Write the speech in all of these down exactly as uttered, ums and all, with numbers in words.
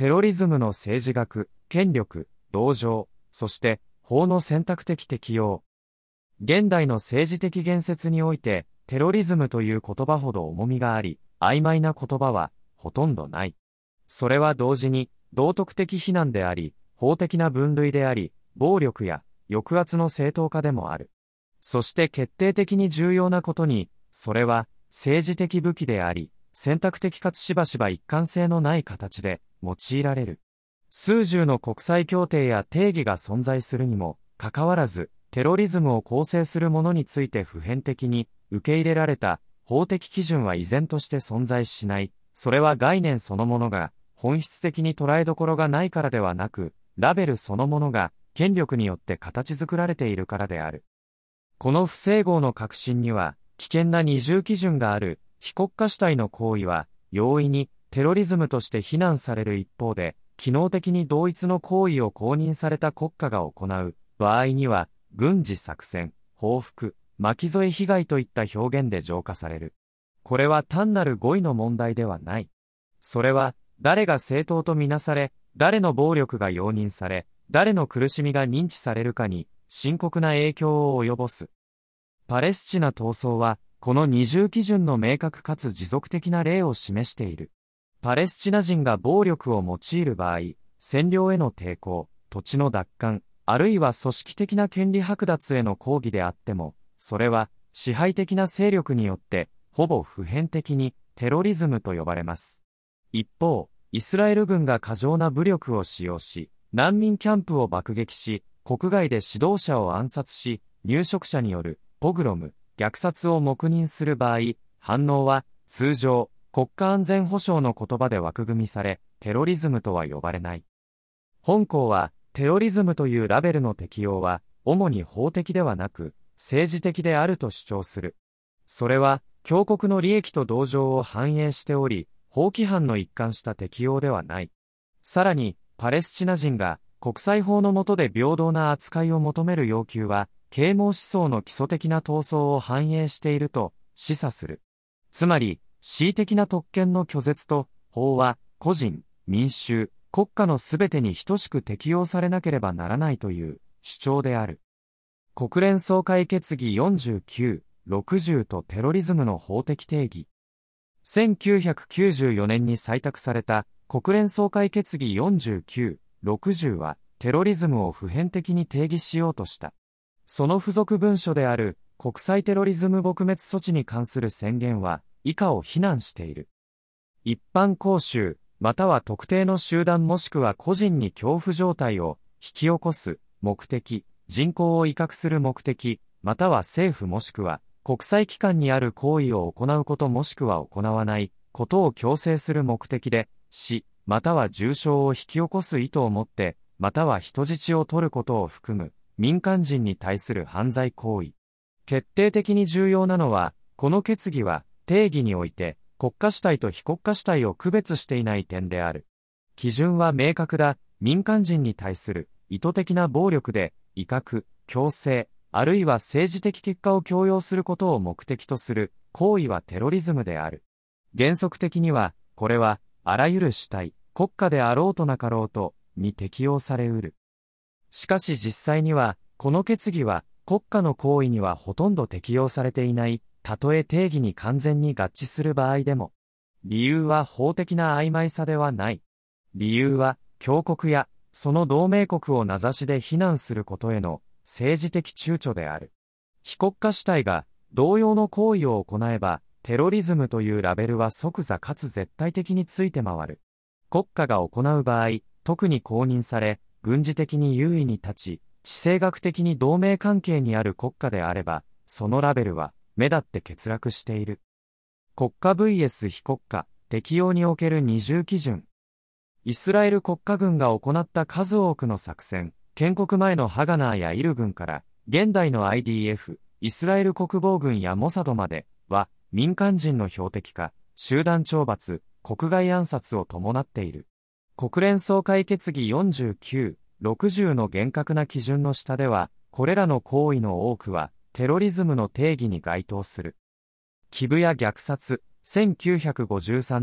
テロリズムの政治学、権力、同情、そして法の選択的適用。現代の政治的言説において、テロリズムという言葉ほど重みがあり、曖昧な言葉はほとんどない。それは同時に道徳的非難であり、法的な分類であり、暴力や抑圧の正当化でもある。そして決定的に重要なことに、それは政治的武器であり、選択的かつしばしば一貫性のない形で用いられる。数十の国際協定や定義が存在するにもかかわらず、テロリズムを構成するものについて普遍的に受け入れられた法的基準は依然として存在しない。それは概念そのものが本質的に捉えどころがないからではなく、ラベルそのものが権力によって形作られているからである。この不整合の革新には危険な二重基準がある。非国家主体の行為は容易にテロリズムとして非難される一方で、機能的に同一の行為を公認された国家が行う場合には、軍事作戦、報復、巻き添え被害といった表現で浄化される。これは単なる語彙の問題ではない。それは、誰が正当とみなされ、誰の暴力が容認され、誰の苦しみが認知されるかに深刻な影響を及ぼす。パレスチナ闘争は、この二重基準の明確かつ持続的な例を示している。パレスチナ人が暴力を用いる場合、占領への抵抗、土地の奪還、あるいは組織的な権利剥奪への抗議であっても、それは支配的な勢力によってほぼ普遍的にテロリズムと呼ばれます。一方、イスラエル軍が過剰な武力を使用し、難民キャンプを爆撃し、国外で指導者を暗殺し、入植者によるポグロム、虐殺を黙認する場合、反応は通常、国家安全保障の言葉で枠組みされ、テロリズムとは呼ばれない。本項は、テロリズムというラベルの適用は、主に法的ではなく、政治的であると主張する。それは、強国の利益と同情を反映しており、法規範の一貫した適用ではない。さらに、パレスチナ人が国際法の下で平等な扱いを求める要求は、啓蒙思想の基礎的な闘争を反映していると示唆する。つまり、恣意的な特権の拒絶と、法は、個人、民衆、国家のすべてに等しく適用されなければならないという主張である。国連総会決議よんじゅうきゅう、ろくじゅうとテロリズムの法的定義。せんきゅうひゃくきゅうじゅうよねんに採択された国連総会決議よんじゅうきゅう、ろくじゅうはテロリズムを普遍的に定義しようとした。その付属文書である国際テロリズム撲滅措置に関する宣言は以下を非難している。一般公衆、または特定の集団もしくは個人に恐怖状態を引き起こす目的、人口を威嚇する目的、または政府もしくは国際機関にある行為を行うこともしくは行わないことを強制する目的で、死、または重傷を引き起こす意図を持って、または人質を取ることを含む民間人に対する犯罪行為。決定的に重要なのは、この決議は定義において国家主体と非国家主体を区別していない点である。基準は明確だ。民間人に対する意図的な暴力で威嚇、強制、あるいは政治的結果を強要することを目的とする行為はテロリズムである。原則的には、これはあらゆる主体、国家であろうとなかろうとに適用されうる。しかし実際には、この決議は国家の行為にはほとんど適用されていない、たとえ定義に完全に合致する場合でも。理由は法的な曖昧さではない。理由は、強国やその同盟国を名指しで非難することへの政治的躊躇である。非国家主体が同様の行為を行えば、テロリズムというラベルは即座かつ絶対的について回る。国家が行う場合、特に公認され、軍事的に優位に立ち、地政学的に同盟関係にある国家であれば、そのラベルは目立って欠落している。国家 ブイエス 非国家、適用における二重基準。イスラエル国家軍が行った数多くの作戦、建国前のハガナーやイル軍から、現代の アイディーエフ、イスラエル国防軍やモサドまでは、民間人の標的化、集団懲罰、国外暗殺を伴っている。国連総会決議よんじゅうきゅう、ろくじゅうの厳格な基準の下では、これらの行為の多くは、テロリズムの定義に該当する。寄付や虐殺、せんきゅうひゃくごじゅうさんねん、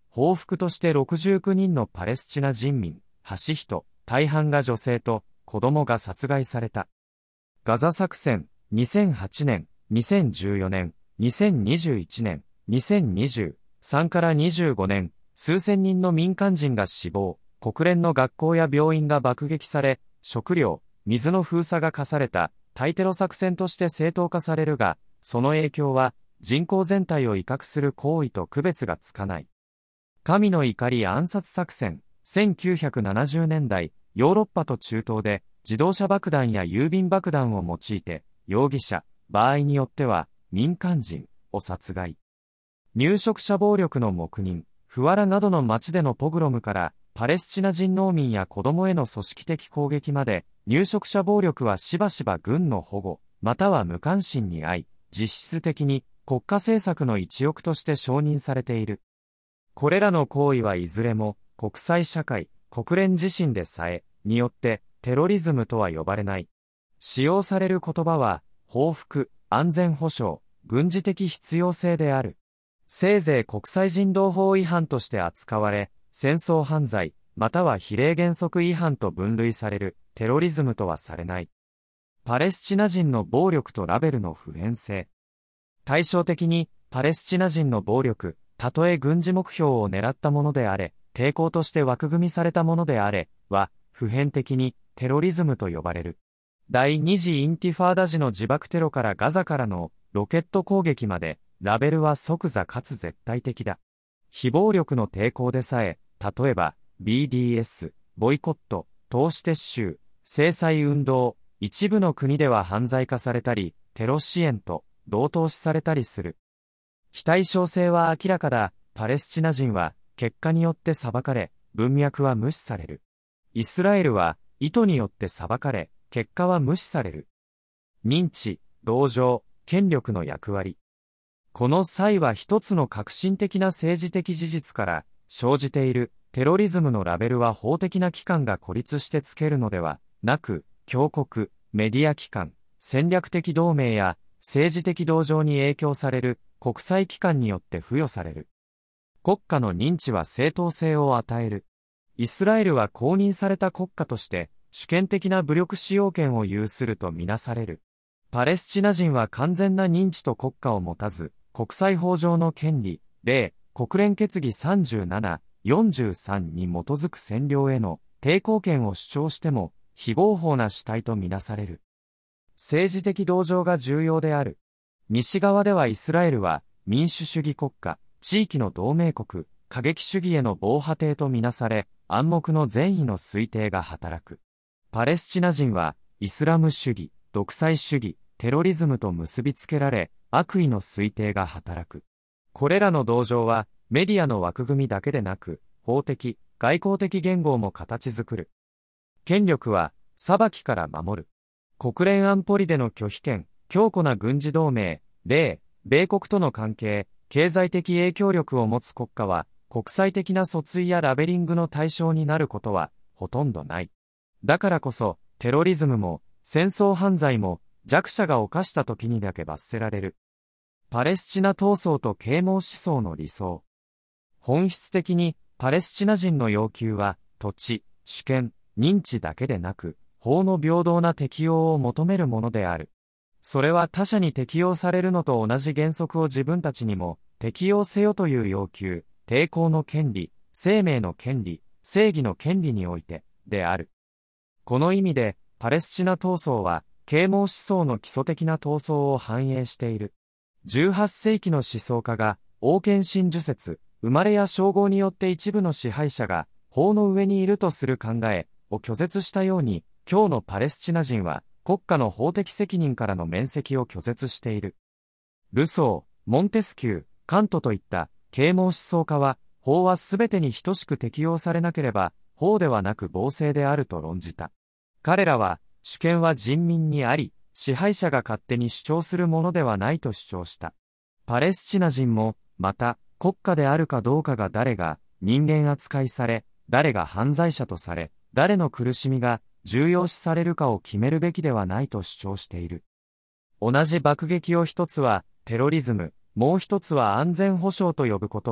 報復としてろくじゅうきゅうにんのパレスチナ人民、橋人、大半が女性と子供が殺害された。ガザ作戦、にせんはちねん、にせんじゅうよねん、にせんにじゅういちねん、にせんにじゅうさんからにじゅうごねん、数千人の民間人が死亡、国連の学校や病院が爆撃され、食料、水の封鎖が課された対テロ作戦として正当化されるが、その影響は人口全体を威嚇する行為と区別がつかない。神の怒り暗殺作戦、せんきゅうひゃくななじゅうねんだい、ヨーロッパと中東で自動車爆弾や郵便爆弾を用いて、容疑者、場合によっては民間人を殺害。入植者暴力の黙認、フワラなどの町でのポグロムから、パレスチナ人農民や子供への組織的攻撃まで、入植者暴力はしばしば軍の保護、または無関心に遭い、実質的に国家政策の一翼として承認されている。これらの行為はいずれも、国際社会、国連自身でさえ、によって、テロリズムとは呼ばれない。使用される言葉は、報復、安全保障、軍事的必要性である。せいぜい国際人道法違反として扱われ、戦争犯罪、または比例原則違反と分類される、テロリズムとはされない。パレスチナ人の暴力とラベルの普遍性。対照的に、パレスチナ人の暴力、たとえ軍事目標を狙ったものであれ、抵抗として枠組みされたものであれ、は、普遍的に、テロリズムと呼ばれる。第二次インティファーダ時の自爆テロからガザからのロケット攻撃まで、ラベルは即座かつ絶対的だ。非暴力の抵抗でさえ、例えば、ビーディーエス、ボイコット、投資撤収、制裁運動、一部の国では犯罪化されたり、テロ支援と同等視されたりする。非対称性は明らかだ。パレスチナ人は、結果によって裁かれ、文脈は無視される。イスラエルは、意図によって裁かれ、結果は無視される。認知、同情、権力の役割。この際は一つの革新的な政治的事実から生じているテロリズムのラベルは法的な機関が孤立してつけるのではなく、教国、メディア機関、戦略的同盟や政治的同情に影響される国際機関によって付与される。国家の認知は正当性を与える。イスラエルは公認された国家として主権的な武力使用権を有するとみなされる。パレスチナ人は完全な認知と国家を持たず、国際法上の権利、例、国連決議さんじゅうなな、よんじゅうさんに基づく占領への抵抗権を主張しても、非合法な主体とみなされる。政治的同情が重要である。西側ではイスラエルは民主主義国家、地域の同盟国、過激主義への防波堤とみなされ、暗黙の善意の推定が働く。パレスチナ人は、イスラム主義、独裁主義、テロリズムと結びつけられ、悪意の推定が働く。これらの同情は、メディアの枠組みだけでなく、法的、外交的言語も形作る。権力は、裁きから守る。国連安保理での拒否権、強固な軍事同盟、例、米国との関係、経済的影響力を持つ国家は、国際的な訴追やラベリングの対象になることは、ほとんどない。だからこそ、テロリズムも、戦争犯罪も、弱者が犯した時にだけ罰せられる。パレスチナ闘争と啓蒙思想の理想。本質的に、パレスチナ人の要求は、土地、主権、認知だけでなく、法の平等な適用を求めるものである。それは他者に適用されるのと同じ原則を自分たちにも適用せよという要求、抵抗の権利、生命の権利、正義の権利において、である。この意味で、パレスチナ闘争は、啓蒙思想の基礎的な闘争を反映している。じゅうはっせいきの思想家が、王権真珠説、生まれや称号によって一部の支配者が、法の上にいるとする考えを拒絶したように、今日のパレスチナ人は、国家の法的責任からの免責を拒絶している。ルソー、モンテスキュー、カントといった啓蒙思想家は、法はすべてに等しく適用されなければ、法ではなく暴政であると論じた。彼らは、主権は人民にあり、支配者が勝手に主張するものではないと主張した。パレスチナ人も、また、国家であるかどうかが誰が人間扱いされ、誰が犯罪者とされ、誰の苦しみが重要視されるかを決めるべきではないと主張している。同じ爆撃を一つはテロリズム、もう一つは安全保障と呼ぶことは、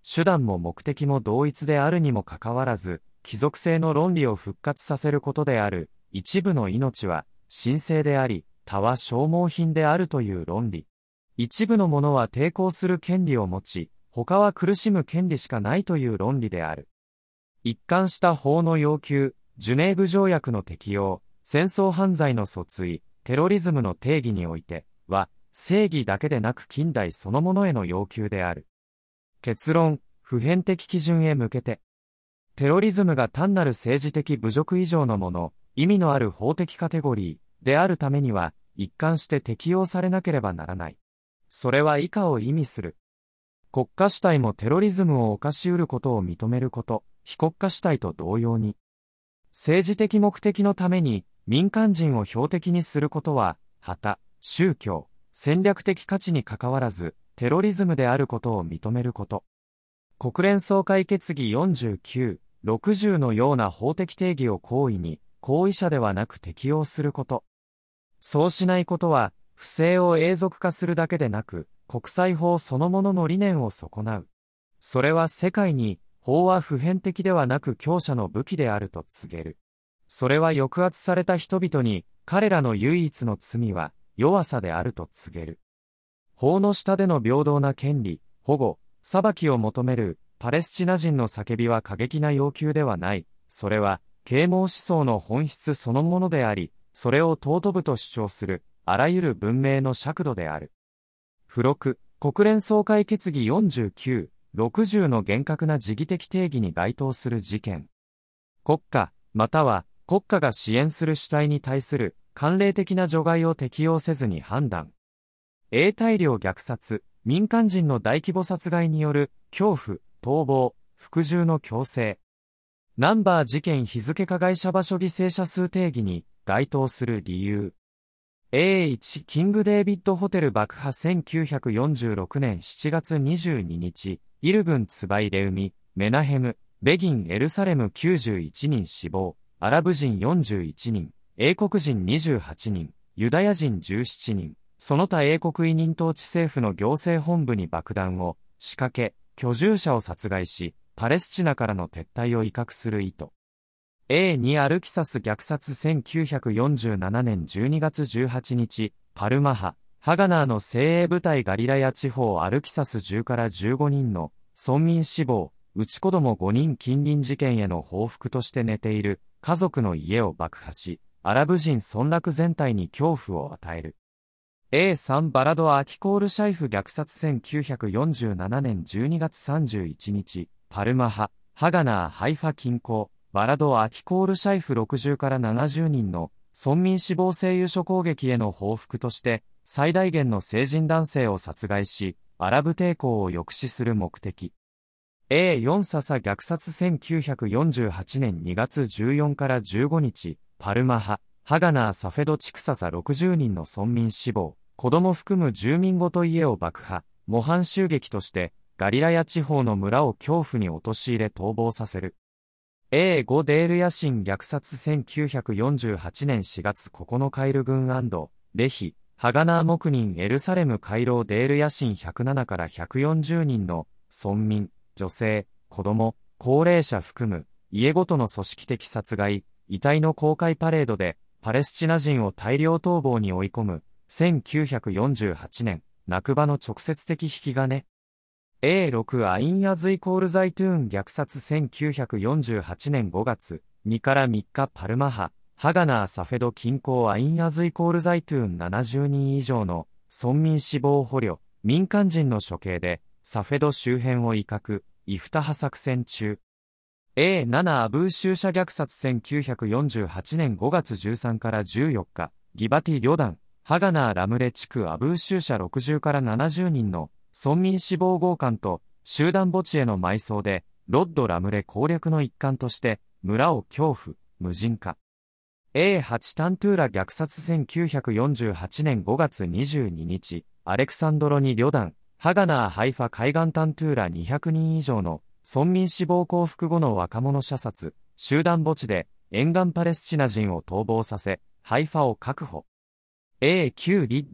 手段も目的も同一であるにもかかわらず、帰属性の論理を復活させることである。一部の命は神聖であり、他は消耗品であるという論理。一部のものは抵抗する権利を持ち、他は苦しむ権利しかないという論理である。一貫した法の要求、ジュネーブ条約の適用、戦争犯罪の訴追、テロリズムの定義においては、正義だけでなく近代そのものへの要求である。結論、普遍的基準へ向けて。テロリズムが単なる政治的侮辱以上のもの、意味のある法的カテゴリーであるためには、一貫して適用されなければならない。それは以下を意味する。国家主体もテロリズムを犯し得ることを認めること、非国家主体と同様に。政治的目的のために民間人を標的にすることは、旗、宗教、戦略的価値にかかわらず、テロリズムであることを認めること。国連総会決議よんじゅうきゅう、ろくじゅうのような法的定義を行為に、行為者ではなく適用すること。そうしないことは、不正を永続化するだけでなく、国際法そのものの理念を損なう。それは世界に、法は普遍的ではなく強者の武器であると告げる。それは抑圧された人々に、彼らの唯一の罪は、弱さであると告げる。法の下での平等な権利、保護、裁きを求める、パレスチナ人の叫びは過激な要求ではない。それは、啓蒙思想の本質そのものであり、それを尊ぶと主張する、あらゆる文明の尺度である。付録、国連総会決議よんじゅうきゅう、ろくじゅうの厳格な時期的定義に該当する事件。国家、または国家が支援する主体に対する慣例的な除外を適用せずに判断。永大量虐殺、民間人の大規模殺害による恐怖、逃亡、服従の強制。ナンバー事件日付加害者場所犠牲者数定義に該当する理由。エーいち キングデービッドホテル爆破せんきゅうひゃくよんじゅうろくねんしちがつにじゅうににち、イルグンツバイレウミ、メナヘム、ベギンエルサレムきゅうじゅういちにん死亡、アラブ人よんじゅういちにん、英国人にじゅうはちにん、ユダヤ人じゅうななにん、その他英国委任統治政府の行政本部に爆弾を仕掛け、居住者を殺害し、パレスチナからの撤退を威嚇する意図。エーに アルキサス虐殺せんきゅうひゃくよんじゅうななねんじゅうにがつじゅうはちにち、パルマハ、ハガナーの精鋭部隊ガリラヤ地方アルキサスじゅうからじゅうごにんの村民死亡、うち子供ごにん近隣事件への報復として寝ている家族の家を爆破し、アラブ人村落全体に恐怖を与える。エーさん バラド・アキコール・シャイフ虐殺せんきゅうひゃくよんじゅうななねんじゅうにがつさんじゅういちにち、パルマハ、ハガナー・ハイファ近郊、バラド・アキコール・シャイフろくじゅうからななじゅうにんの村民死亡性油処攻撃への報復として、最大限の成人男性を殺害し、アラブ抵抗を抑止する目的。エーよん ササ虐殺せんきゅうひゃくよんじゅうはちねんにがつじゅうよっかからじゅうごにち、パルマハ、ハガナー・サフェド地区ササろくじゅうにんの村民死亡、子供含む住民ごと家を爆破、模範襲撃として、ガリラヤ地方の村を恐怖に陥れ逃亡させる。エーご デールヤシン虐殺せんきゅうひゃくよんじゅうはちねんしがつここのかイル軍&レヒ、ハガナー黙人エルサレム回廊デールヤシンひゃくななからひゃくよんじゅうにんの村民、女性、子供、高齢者含む家ごとの組織的殺害、遺体の公開パレードでパレスチナ人を大量逃亡に追い込むせんきゅうひゃくよんじゅうはちねん、ナクバの直接的引き金。エーろく アインアズイコールザイトゥーン虐殺せんきゅうひゃくよんじゅうはちねんごがつにからみっかパルマハ、ハガナーサフェド近郊アインアズイコールザイトゥーンななじゅうにん以上の村民死亡捕虜、民間人の処刑でサフェド周辺を威嚇、イフタハ作戦中。エーなな アブーシューシャ虐殺せんきゅうひゃくよんじゅうはちねんごがつじゅうさんからじゅうよっか、ギバティ旅団、ハガナーラムレ地区アブーシューシャろくじゅうからななじゅうにんの村民死亡強姦と集団墓地への埋葬で、ロッド・ラムレ攻略の一環として、村を恐怖、無人化。エーはち タントゥーラ虐殺せんきゅうひゃくよんじゅうはちねんごがつにじゅうににち、アレクサンドロニ旅団、ハガナー・ハイファ海岸タントゥーラにひゃくにん以上の村民死亡降伏後の若者射殺、集団墓地で沿岸パレスチナ人を逃亡させ、ハイファを確保。エーきゅう リッダー、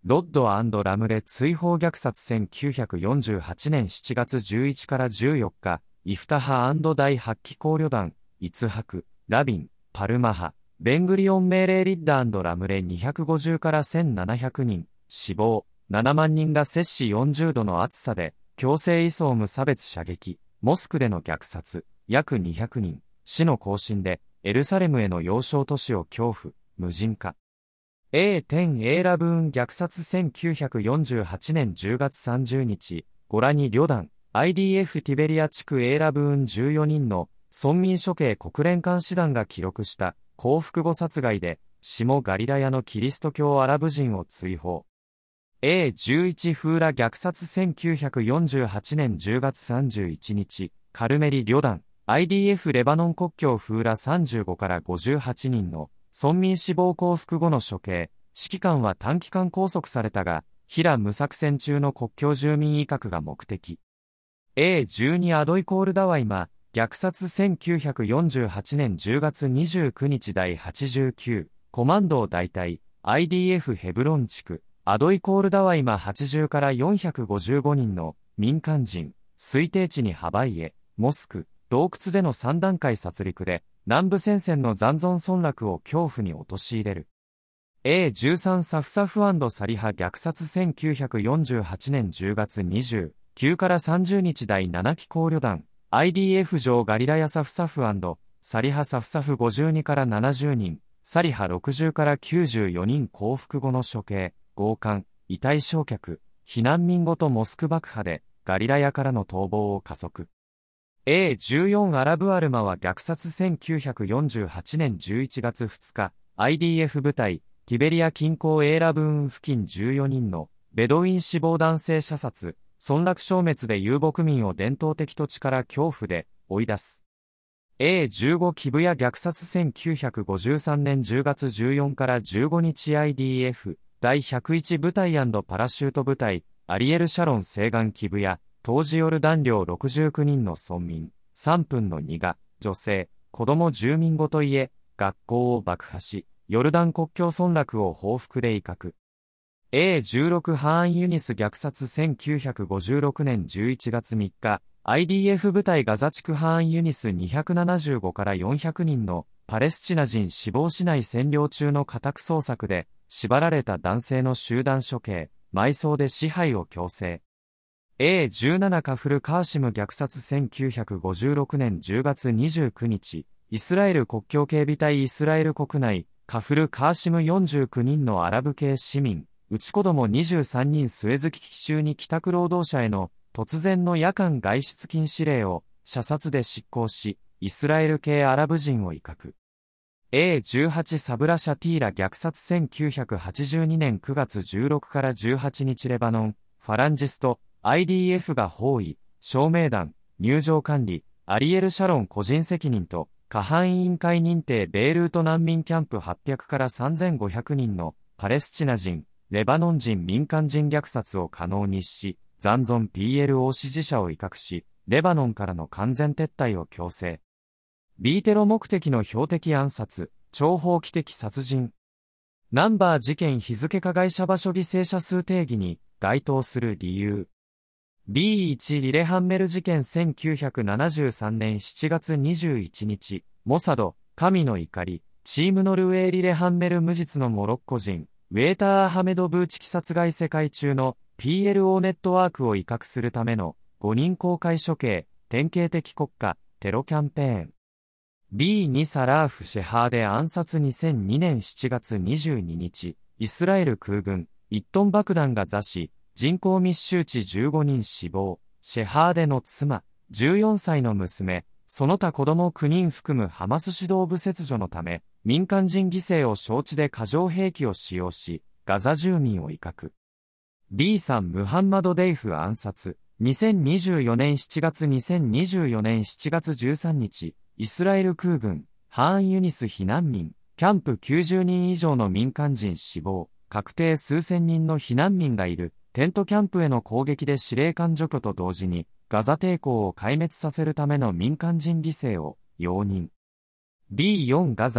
ロッド&ラムレ追放虐殺せんきゅうひゃくよんじゅうはちねんしちがつじゅういちからじゅうよっか、イフタハ&第はちき考慮団、イツハク、ラビン、パルマ派、ベングリオン命令リッダー&ラムレにひゃくごじゅうからせんななひゃくにん、死亡、ななまんにんが摂氏よんじゅうどの暑さで、強制移送無差別射撃、モスクでの虐殺、約にひゃくにん、死の行進で、エルサレムへの要衝都市を恐怖、無人化。エーテン エーラブーン虐殺せんきゅうひゃくよんじゅうはちねんじゅうがつさんじゅうにち、ゴラニ旅団、アイディーエフ ティベリア地区エーラブーンじゅうよにんの村民処刑国連監視団が記録した降伏後殺害で、下ガリラヤのキリスト教アラブ人を追放。エーじゅういち フーラ虐殺せんきゅうひゃくよんじゅうはちねんじゅうがつさんじゅういちにち、カルメリ旅団、アイディーエフ レバノン国境フーラさんじゅうごからごじゅうはちにんの村民死亡降伏後の処刑、指揮官は短期間拘束されたが、ヒラ無作戦中の国境住民威嚇が目的。エーじゅうに アドイコールダワイマ、虐殺せんきゅうひゃくよんじゅうはちねんじゅうがつにじゅうくにち第はちじゅうきゅう、コマンド大隊、アイディーエフ ヘブロン地区、アドイコールダワイマはちじゅうからよんひゃくごじゅうごにんの民間人、推定地にハバイエ、モスク、洞窟でのさんだんかい殺戮で、南部戦線の残存村落を恐怖に陥れる。エーじゅうさん サフサフ&サリハ虐殺せんきゅうひゃくよんじゅうはちねんじゅうがつにじゅうくにちからさんじゅうにち第ななき考慮団、アイディーエフ 上ガリラヤサフサフ&サリハサフサフごじゅうにからななじゅうにん、サリハろくじゅうからきゅうじゅうよにん降伏後の処刑、強姦、遺体焼却、避難民ごとモスク爆破で、ガリラヤからの逃亡を加速。エーじゅうよん アラブアルマは虐殺せんきゅうひゃくよんじゅうはちねんじゅういちがつふつか、アイディーエフ 部隊、ティベリア近郊エーラブーン付近じゅうよにんのベドウィン死亡男性射殺、村落消滅で遊牧民を伝統的土地から恐怖で追い出す。エーじゅうご キブヤ虐殺せんきゅうひゃくごじゅうさんねんじゅうがつじゅうよっかからじゅうごにち アイディーエフ 第ひゃくいち部隊&パラシュート部隊、アリエル・シャロン西岸キブヤ、当時ヨルダン領ろくじゅうきゅうにんの村民、さんぶんのにが、女性、子供住民ごと家、学校を爆破し、ヨルダン国境村落を報復で威嚇。エーじゅうろく ハーンユニス虐殺せんきゅうひゃくごじゅうろくねんじゅういちがつみっか、アイディーエフ 部隊ガザ地区ハーンユニスにひゃくななじゅうごからよんひゃくにんのパレスチナ人死亡市内占領中の家宅捜索で、縛られた男性の集団処刑、埋葬で支配を強制。エーじゅうなな カフル・カーシム虐殺せんきゅうひゃくごじゅうろくねんじゅうがつにじゅうくにち、イスラエル国境警備隊イスラエル国内、カフル・カーシムよんじゅうきゅうにんのアラブ系市民、うち子供にじゅうさんにんスエズ危機中に帰宅労働者への突然の夜間外出禁止令を射殺で執行し、イスラエル系アラブ人を威嚇。エーじゅうはち サブラシャティーラ虐殺せんきゅうひゃくはちじゅうにねんくがつじゅうろくからじゅうはちにちレバノン、ファランジスト、アイディーエフ が包囲、照明弾、入場管理、アリエル・シャロン個人責任と、過半委員会認定ベイルート難民キャンプはっぴゃくからさんぜんごひゃくにんのパレスチナ人、レバノン人民間人虐殺を可能にし、残存 ピーエルオー 支持者を威嚇し、レバノンからの完全撤退を強制。ビーテロ目的の標的暗殺、超法規的殺人。ナンバー事件日付加害者場所犠牲者数定義に該当する理由。ビーワン リレハンメル事件せんきゅうひゃくななじゅうさんねんしちがつにじゅういちにち、モサド、神の怒り、チームノルウェーリレハンメル無実のモロッコ人、ウェーター・アハメド・ブーチキ殺害世界中の ピーエルオー ネットワークを威嚇するためのごにん公開処刑、典型的国家、テロキャンペーン。ビーツー サラーフ・シェハーデ暗殺にせんにねんしちがつにじゅうににち、イスラエル空軍、いちトン爆弾が座し、人口密集地じゅうごにん死亡、シェハーデの妻、じゅうよんさいの娘、その他子供きゅうにん含むハマス指導部切除のため、民間人犠牲を承知で過剰兵器を使用し、ガザ住民を威嚇。ビースリー ムハンマド・デイフ暗殺、にせんにじゅうよねんしちがつにせんにじゅうよねんしちがつじゅうさんにち、イスラエル空軍、ハーンユニス避難民、キャンプきゅうじゅうにん以上の民間人死亡、確定数千人の避難民がいる、テントキャンプへの攻撃で司令官除去と同時に、ガザ抵抗を壊滅させるための民間人犠牲を容認。ビーフォー ガザ、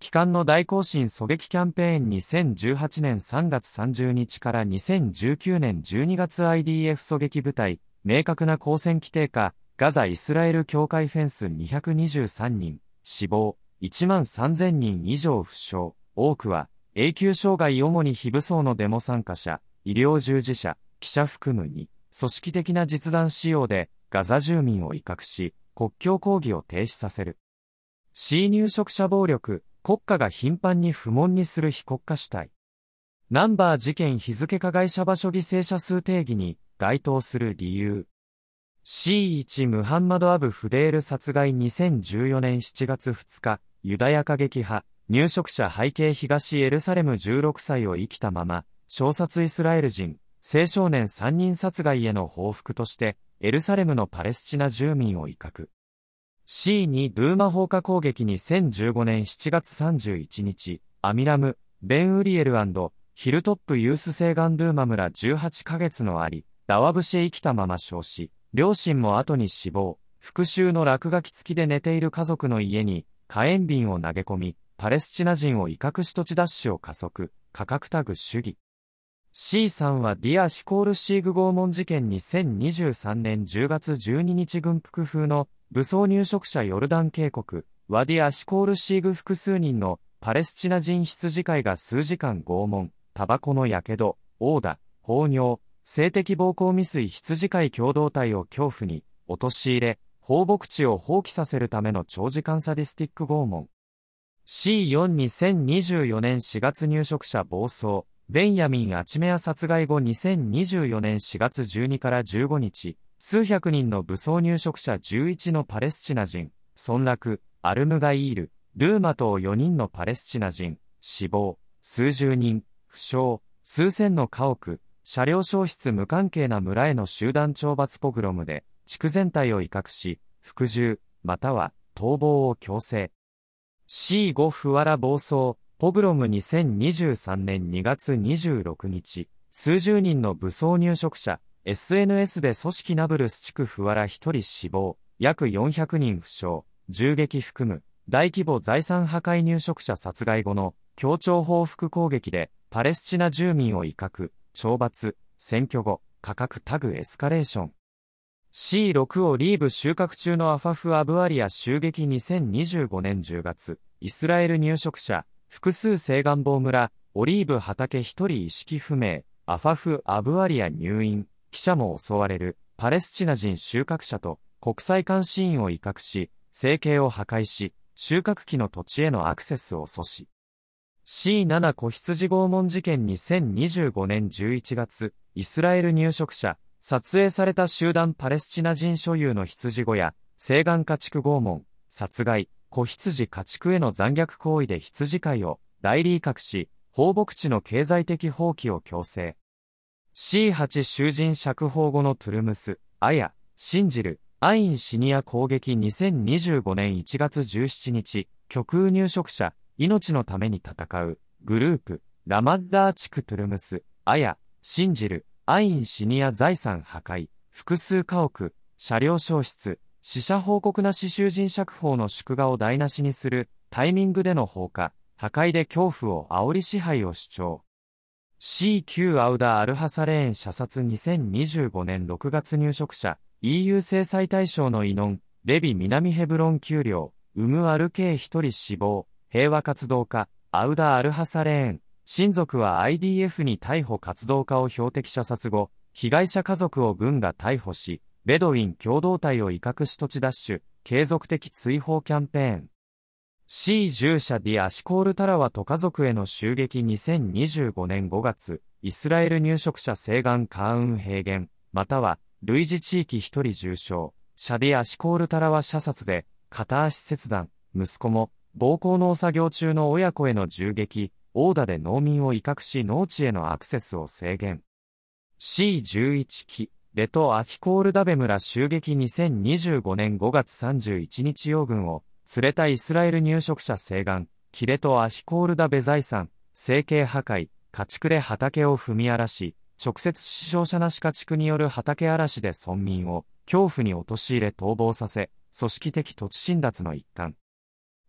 旗艦の大行進狙撃キャンペーンにせんじゅうはちねんさんがつさんじゅうにちからにせんじゅうきゅうねんじゅうにがつ アイディーエフ 狙撃部隊、明確な交戦規定下、ガザ・イスラエル境界フェンスにひゃくにじゅうさんにん、死亡、いちまんさんぜんにん以上負傷、多くは、永久障害主に非武装のデモ参加者、医療従事者、記者含むに、組織的な実弾使用で、ガザ住民を威嚇し、国境抗議を停止させる。C 入植者暴力、国家が頻繁に不問にする非国家主体。ナンバー事件日付加害者場所犠牲者数定義に該当する理由。シーワン ムハンマド・アブ・フデール殺害にせんじゅうよねんしちがつふつか、ユダヤ過激派、入植者背景東エルサレムじゅうろくさいを生きたまま、焼殺イスラエル人、青少年さんにん殺害への報復として、エルサレムのパレスチナ住民を威嚇。シーツー ドゥーマ放火攻撃にせんじゅうごねんしちがつさんじゅういちにち、アミラム、ベンウリエル&ヒルトップユース西岸ドゥーマ村じゅうはちかげつのあり、ラワブシへ生きたまま焼死、両親も後に死亡、復讐の落書き付きで寝ている家族の家に火炎瓶を投げ込み、パレスチナ人を威嚇し土地奪取を加速、価格タグ主義。シースリー はディア・シコールシーグ拷問事件にせんにじゅうさんねんじゅうがつじゅうににち軍服風の武装入植者ヨルダン渓谷、ワディア・シコールシーグ複数人のパレスチナ人羊飼いが数時間拷問、タバコの火傷、殴打、放尿、性的暴行未遂羊飼い共同体を恐怖に陥れ、放牧地を放棄させるための長時間サディスティック拷問。シーフォー にせんにじゅうよねんしがつ入植者暴走、ベンヤミン・アチメア殺害後にせんにじゅうよねんしがつじゅうにからじゅうごにち、数百人の武装入植者じゅういちのパレスチナ人、村落、アルムガイール、ドゥーマ島よにんのパレスチナ人、死亡、数十人、負傷、数千の家屋、車両消失無関係な村への集団懲罰ポグロムで、地区全体を威嚇し、服従、または逃亡を強制。シーファイブ フワラ暴走、ポグロムにせんにじゅうさんねんにがつにじゅうろくにち、数十人の武装入植者、エスエヌエス で組織ナブルス地区フワラひとり死亡、約よんひゃくにん負傷、銃撃含む、大規模財産破壊入植者殺害後の、協調報復攻撃で、パレスチナ住民を威嚇、懲罰、選挙後、価格タグエスカレーション。シーシックス をリーブ収穫中のアファフ・アブアリア襲撃にせんにじゅうごねんじゅうがつ、イスラエル入植者、複数西岸坊村、オリーブ畑ひとり意識不明、アファフ・アブアリア入院、記者も襲われる、パレスチナ人収穫者と国際監視員を威嚇し、生計を破壊し、収穫機の土地へのアクセスを阻止。シーセブン 子羊拷問事件にせんにじゅうごねんじゅういちがつ、イスラエル入植者、撮影された集団パレスチナ人所有の羊小屋、西岸家畜拷問、殺害、子羊家畜への残虐行為で羊飼いを代理威嚇し、放牧地の経済的放棄を強制。シーエイト 囚人釈放後のトゥルムス、アヤ、シンジル、アインシニア攻撃にせんにじゅうごねんいちがつじゅうしちにち、極右入植者、命のために戦う、グループ、ラマッダー地区トゥルムス、アヤ、シンジル、アインシニア財産破壊、複数家屋、車両消失、死者報告なし囚人釈放の祝賀を台無しにする、タイミングでの放火、破壊で恐怖を煽り支配を主張。シーキュー アウダ・アルハサレーン射殺にせんにじゅうごねんろくがつ入植者、イーユー 制裁対象のイノン、レビ南ヘブロン丘陵、ウム・アルケイひとり死亡、平和活動家、アウダ・アルハサレーン、親族は アイディーエフ に逮捕活動家を標的射殺後、被害者家族を軍が逮捕し、ベドウィン共同体を威嚇し土地奪取、継続的追放キャンペーン。シーじゅう 社ディアシコールタラワと家族への襲撃にせんにじゅうごねんごがつ、イスラエル入植者西岸カーン平原、または、類似地域ひとり重傷、シャディアシコールタラワ射殺で、片足切断、息子も、暴行農作業中の親子への銃撃、殴打で農民を威嚇し農地へのアクセスを制限。シーじゅういち 機、レト・アフィコールダベ村襲撃にせんにじゅうごねんごがつさんじゅういちにち養軍を、連れたイスラエル入植者西岸、キレト・アフィコールダベ財産、生計破壊、家畜で畑を踏み荒らし、直接死傷者なし家畜による畑荒らしで村民を恐怖に陥れ逃亡させ、組織的土地侵奪の一環。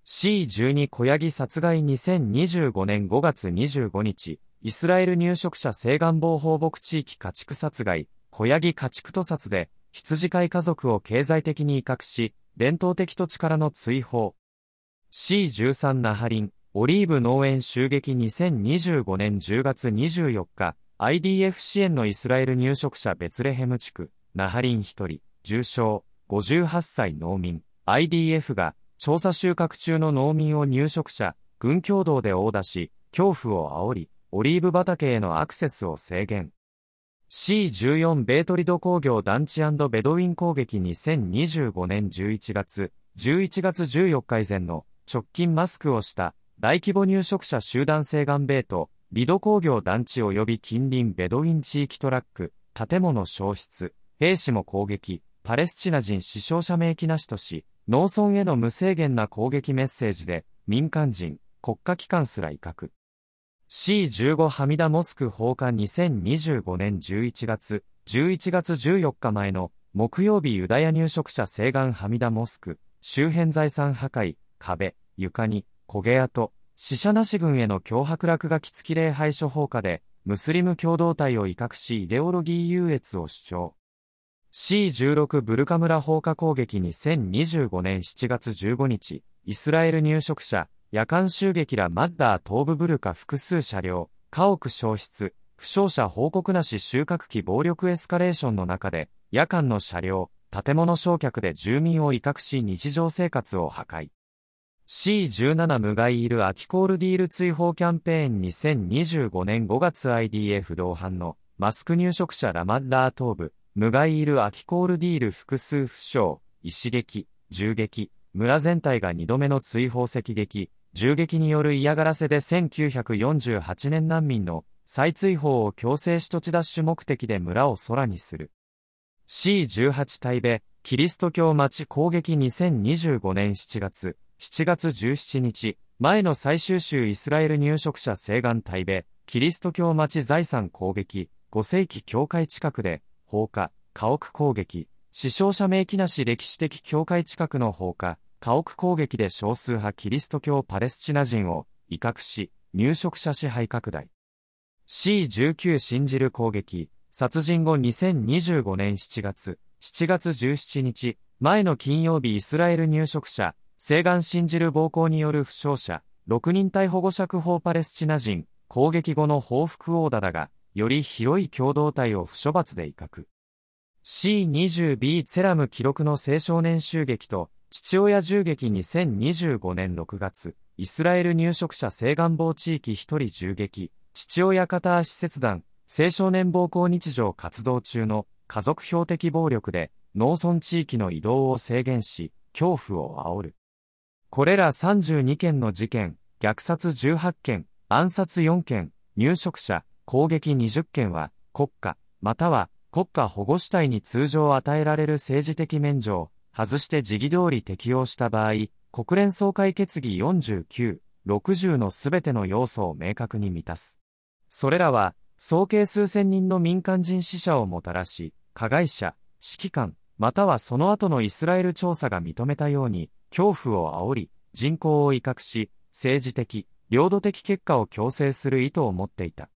シーじゅうに 小ヤギ殺害にせんにじゅうごねんごがつにじゅうごにち、イスラエル入植者西岸部放牧地域家畜殺害、小ヤギ家畜屠殺で、羊飼い家族を経済的に威嚇し、伝統的土地からの追放。シーじゅうさん ナハリン、オリーブ農園襲撃にせんにじゅうごねんじゅうがつにじゅうよっか、アイディーエフ 支援のイスラエル入植者ベツレヘム地区、ナハリンひとり、重傷、ごじゅうはっさい農民、アイディーエフ が、調査収穫中の農民を入植者、軍共同で殴打し、恐怖を煽り、オリーブ畑へのアクセスを制限。シーじゅうよん ベートリド工業団地&ベドウィン攻撃にせんにじゅうごねんじゅういちがつ、じゅういちがつじゅうよっか以前の直近マスクをした大規模入植者集団西岸ベート、リド工業団地及び近隣ベドウィン地域トラック、建物焼失、兵士も攻撃、パレスチナ人死傷者明記なしとし、農村への無制限な攻撃メッセージで、民間人、国家機関すら威嚇。シーじゅうご ハミダモスク放火にせんにじゅうごねんじゅういちがつ、じゅういちがつじゅうよっかまえの木曜日ユダヤ入植者西岸ハミダモスク、周辺財産破壊、壁、床に、焦げ跡、死者なし軍への脅迫落書き付き礼拝所放火で、ムスリム共同体を威嚇しイデオロギー優越を主張。シーじゅうろく ブルカ村放火攻撃にせんにじゅうごねんしちがつじゅうごにち、イスラエル入植者、夜間襲撃らマッダー東部ブルカ複数車両、家屋焼失、負傷者報告なし収穫期暴力エスカレーションの中で、夜間の車両、建物焼却で住民を威嚇し日常生活を破壊。シーじゅうなな ムガイール・アキコールディール追放キャンペーンにせんにじゅうごねんごがつ アイディーエフ 同伴のマスク入植者ラマッダー東部、ムガイール・アキコールディール複数負傷、石撃、銃撃、村全体がにどめの追放赤撃、銃撃による嫌がらせでせんきゅうひゃくよんじゅうはちねん難民の再追放を強制し土地奪取目的で村を空にする。シーじゅうはち 対米、キリスト教町攻撃にせんにじゅうごねんしちがつ、しちがつじゅうしちにち、前の最終週イスラエル入植者西岸対米、キリスト教町財産攻撃、ごせいき教会近くで、放火、家屋攻撃、死傷者明記なし歴史的教会近くの放火、家屋攻撃で少数派キリスト教パレスチナ人を威嚇し、入植者支配拡大。シーじゅうきゅう 信じる攻撃、殺人後にせんにじゅうごねんしちがつ、しちがつじゅうしちにち、前の金曜日イスラエル入植者、西岸信じる暴行による負傷者、ろくにん逮捕後釈放パレスチナ人、攻撃後の報復オーダだが、より広い共同体を不処罰で威嚇。シーにじゅうビー ツェラム記録の青少年襲撃と、父親銃撃にせんにじゅうごねんろくがつ、イスラエル入植者西岸防地域ひとり銃撃、父親片足切断、青少年暴行日常活動中の家族標的暴力で農村地域の移動を制限し、恐怖を煽る。これらさんじゅうにけんの事件、虐殺じゅうはっけん、暗殺よんけん、入植者、攻撃にじゅっけんは国家、または国家保護主体に通常与えられる政治的免除を外して時期通り適用した場合、国連総会決議よんじゅうきゅう、ろくじゅうのすべての要素を明確に満たす。それらは、総計数千人の民間人死者をもたらし、加害者、指揮官、またはその後のイスラエル調査が認めたように、恐怖を煽り、人口を威嚇し、政治的、領土的結果を強制する意図を持っていた。